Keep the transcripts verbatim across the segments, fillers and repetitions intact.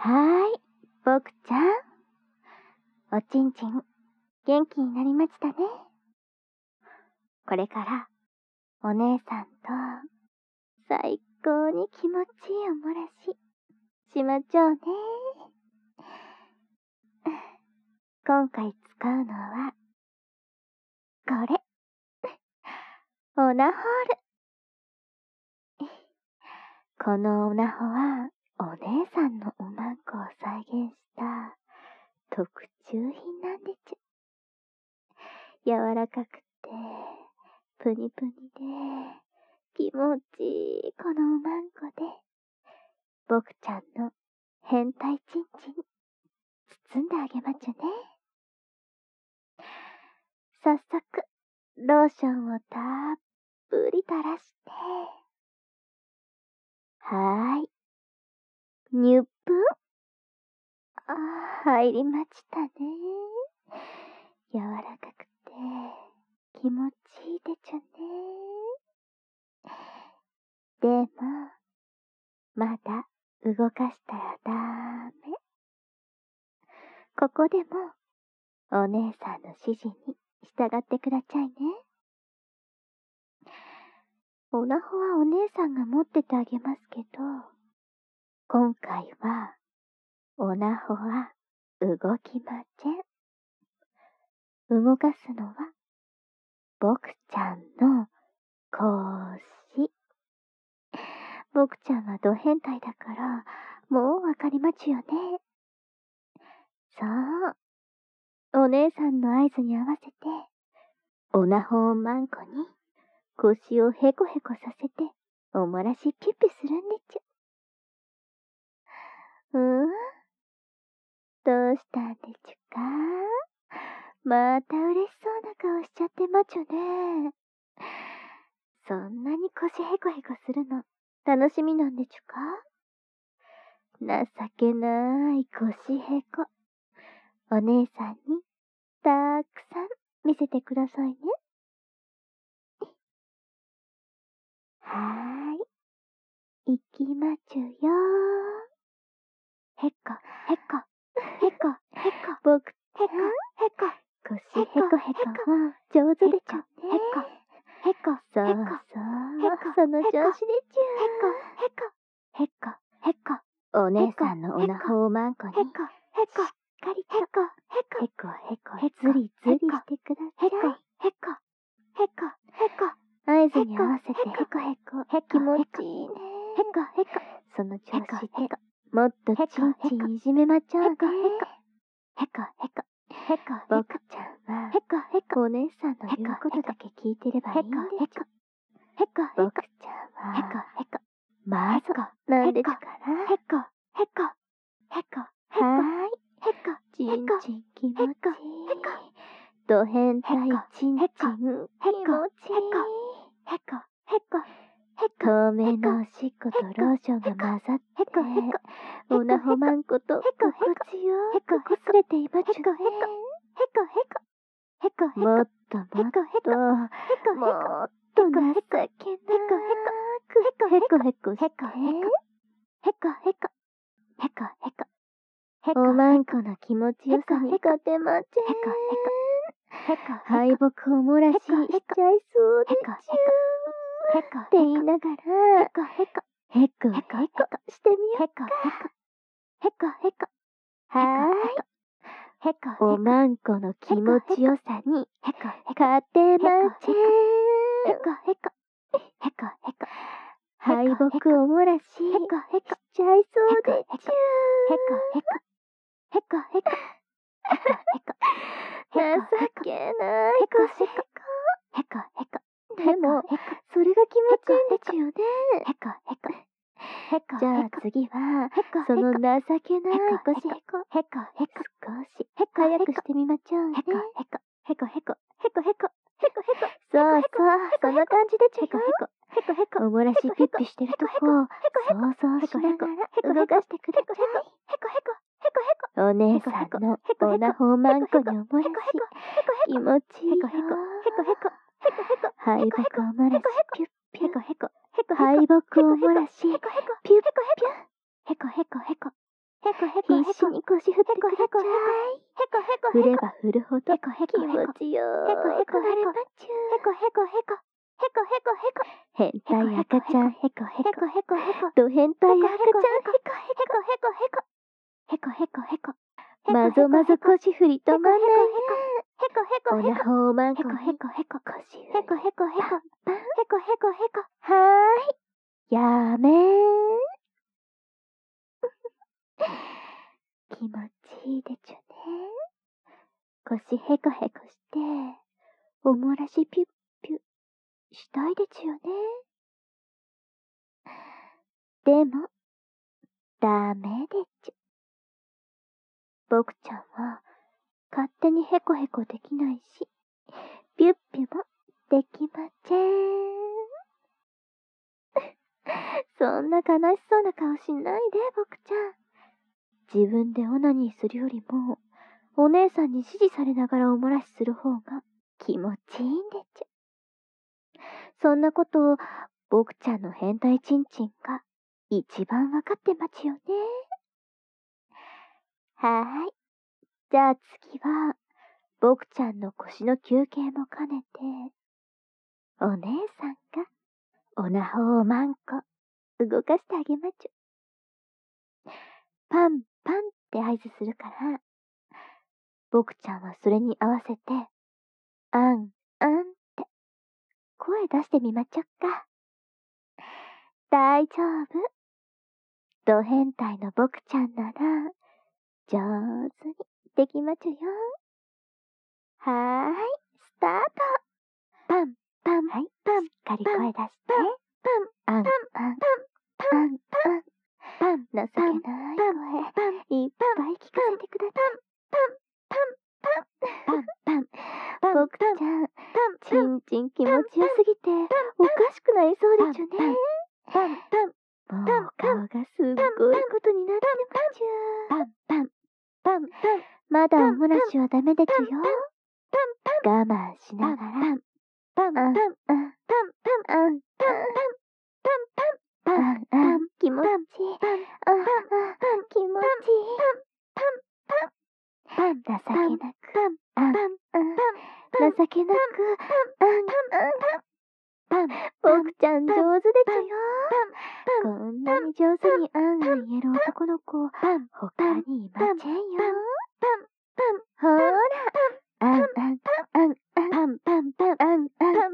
はーい、ぼくちゃん。おちんちん、元気になりましたね。これから、お姉さんと、最高に気持ちいいおもらし、しまちょうね。今回使うのは、これ。オナホール。このオナホは、お姉さんのおまんこを再現した特注品なんでちゅ。柔らかくて、ぷにぷにで、気持ちいいこのおまんこで、ぼくちゃんの変態ちんちん、包んであげまちゅね。早速、ローションをたっぷり垂らして、はーい。にゅっぷん。あー、入りましたね。柔らかくて、気持ちいいでちゅね。でも、まだ動かしたらダメ。ここでも、お姉さんの指示に従ってくだちゃいね。オナホはお姉さんが持っててあげますけど、今回は、オナホは動きません。動かすのは、ぼくちゃんの腰。ぼくちゃんはド変態だから、もうわかりまちゅよね。そう。お姉さんの合図に合わせて、オナホをマンコに腰をヘコヘコさせて、おもらしピュッピュするんでちゅ。うん？どうしたんでちゅか？また嬉しそうな顔しちゃってまちゅね。そんなに腰ヘコヘコするの楽しみなんでちゅか？情けない腰ヘコ。お姉さんにたくさん見せてくださいね。はーい。行きまちゅよー。へこ、へこ、へこ、へこ、ぼく、へこ、へこ、腰へこへこも上手でちゅね。へこ、へこ、そうそう、その調子でちゅ。へこ、へこ、へこ、へこ、お姉さんのおなほをまんこに、へこ、へこ、しっかりと、へこ、へこ、へこ、へこ、ずりずりしてください。へこ、へこ、へこ、へこ、合図に合わせて、へこへこ、気持ちいいね。へこへこ、その調子で、もっとちんちんいじめまちゃうね。へこへこ、へこ、へこ、ぼくちゃんは、へこへこ、お姉さんの言うことだけ聞いてればいいんでちゅ。へこへこ、ぼくちゃんは、へこへこ、まず、なんでちゅかな。へこへこ、へこ、はーい。へこ、ちんちん気持ちいい。ド変態ちんちん、気持ちいい。へこ、へこ、透明なおしっことローションが混ざって、オナホマンコと心地よくこすれていまちゅね。もっともっと、もっと情けなく、へこへこして、おまんこの気持ちよさに勝てまちぇん。敗北を漏らししちゃいそうでちゅー。って言いながら、へこへこしてみよっか。はーい。おまんこの気持ちよさに勝てまちぇん。敗北を漏らししちゃいそうでちゅー。情けない腰へこ。でも、それが気持ちいいんでちゅよね。じゃあ次は、その情けない腰へこ、少し早くしてみまちょうね。そうそう、そんな感じでちゅよ。おもらしピッピしてるとこ、想像しながら動かしてください。お姉さんのオナホマンコにおもらし、気持ちいいよ。敗北を漏らしピュッピュ。敗北を漏らしピュッピュ。 必死に腰振ってくだちゃい。振れば振るほど気持ちよーくなれまちゅー。変態赤ちゃんへこへこ。ド変態赤ちゃんへこへこ。まぞまぞ腰振り止まんないね。おなほおまんこに腰振り。はーい。やめー。気持ちいいでちゅね。腰へこへこして、おもらしピュッピュッしたいでちゅよね。でも、ダメでちゅ。僕ちゃんは、勝手にへこへこできないし、ピュッピュもできません。そんな悲しそうな顔しないで、僕ちゃん。自分でオナニーするよりも、お姉さんに指示されながらおもらしする方が気持ちいいんでちゅ。そんなことを、僕ちゃんの変態チンチンが一番わかってまちよね。はーい。じゃあ次は、僕ちゃんの腰の休憩も兼ねて、お姉さんが、おなほをまんこ、動かしてあげまちゅ。パンパンって合図するから、僕ちゃんはそれに合わせて、あん、あんって、声出してみまちょっか。大丈夫。ド変態の僕ちゃんなら、上手にできまちゅよ。はーい、スタート。パン、パン、はい、パン、しっかり声出して。パン、パン、パン、パン、パン、パン、情けない声、いっぱい聞かせてください。パン、パン、パン、僕ちゃん、ちんちん気持ちよすぎて、おかしくなりそうでちゅね。パン、パン、もう顔がすっごいことになってまちゅ。パン、パン、パン、パン、まだおもらしはダメでちゅよ。我慢しながら、パン、パン、パン、パン、パン、パン、パン、パン、パン、気持ちいい。パン、パン、気持ちいい。パン、情けなく、パン、情けなく、パン、僕ちゃん上手でちゅよ。こんなに上手にあんあん言える男の子、他にいませんよ。ほーら、あんあん、あん、パン、パン、パン、あん、パン、パン、パン、パン、パン、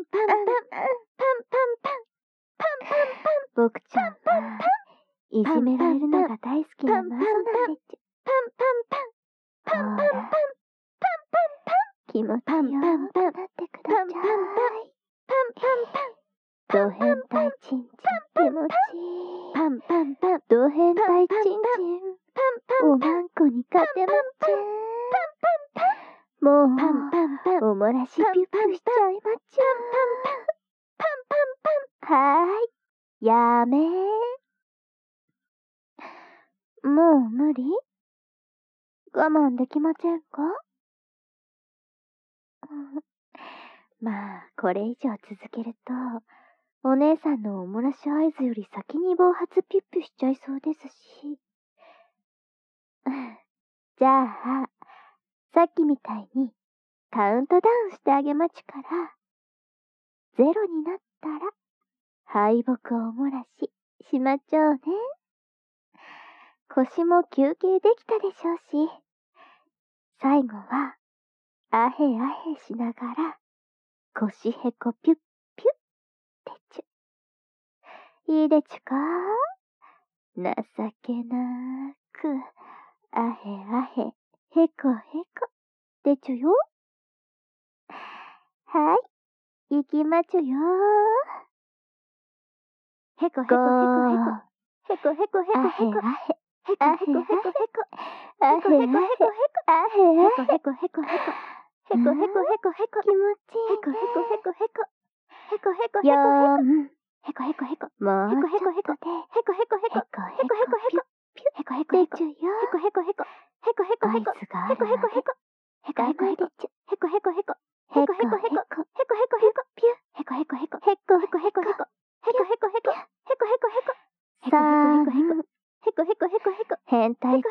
僕ちゃんは、いじめられるのが大好きなマゾなんでちゅ。ほーら、気持ちよーくなってくだちゃい。ド変態チンチン気持ちいい。ド変態チンチン、おまんこに勝てまちゅ。もう、おもらしピュッピュしちゃいまちゅ。はーい、やめー。もう無理？我慢できませんか？まあ、これ以上続けると、お姉さんのおもらし合図より先に暴発ピュッピュしちゃいそうですし。じゃあ、さっきみたいにカウントダウンしてあげまちゅから、ゼロになったら、敗北をおもらししまちょうね。腰も休憩できたでしょうし、最後は、あへあへしながら、腰へこピュッピュッでちゅ。いいでちゅか？情けなく、あへあへ、へこへこ、でちゅよ。はい、行きまちゅよ。へこへこへこへこ、へこへこへこへこ、あへあへ、へこへこへこ、あへあへ、へこへこへこへこへこ、へこへこへこへこ、気持ちいい。へこへこへこへこ、へこへこへこへこ、へこへこへこ、もうちょっとで、へこへこへこ、へこへこへこ、へこへこへこ、へこへこへこ、へこへこへこ、へこへこへこ、へこへこへこ、へこへこへこ、へこへこへこ、へこへこへこ、ピュッ、へこへこへこ、へこへこへこへこ、へこへこへこ、へこへこへこ、へこへこへこへこ、へこへこへこへこ、変態チ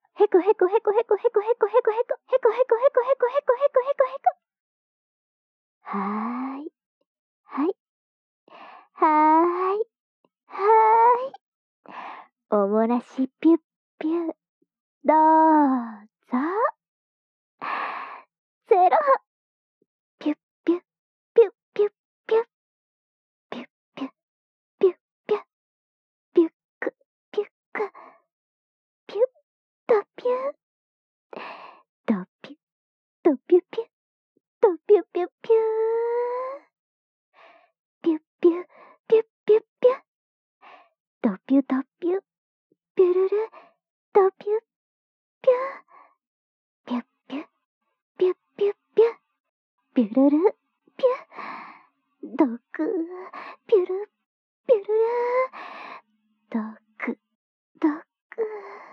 へこへこへこへこへこへこへこへこへこへこへこへこへこへこへこへこへこ。はーい。はい。はーい。はーい。おもらしピュッピュ。どうぞ。ゼロ。ピュッピュッピュッピュッピュッ。ピュッピュッピュッピュッ。ピュックピュック。ピュッとピュッ。とピュッとピュッピュッ。とピュッピュッピュー。ピュッピュッピュッピュッピュッ。とピュとピュッ。ピュルル。とピュッピュー。ピュッピュッピュッピュッピュッ。ピュルルピュッ。ドクピュルピュルル。ドクドク。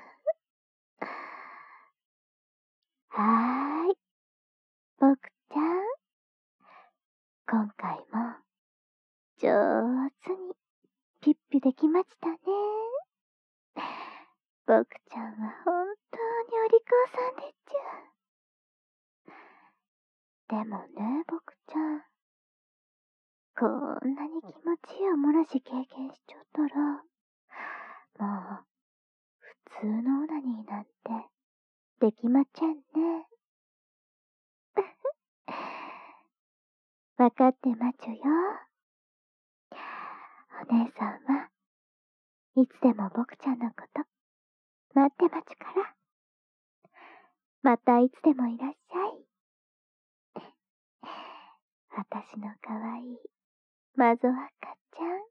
はーい。ボクちゃん。今回も上手にピュッピュできましたね。ボクちゃんは本当にお利口さんでちゅ。でもね、ボクちゃん。こんなに気持ちいいおもらし経験しちゃったら、もう、普通のオナニーなんて、できまちゃんね。わかってまちゅよ。お姉さんはいつでもボクちゃんのこと待ってまちゅから。またいつでもいらっしゃい。私のかわいいマゾワカちゃん。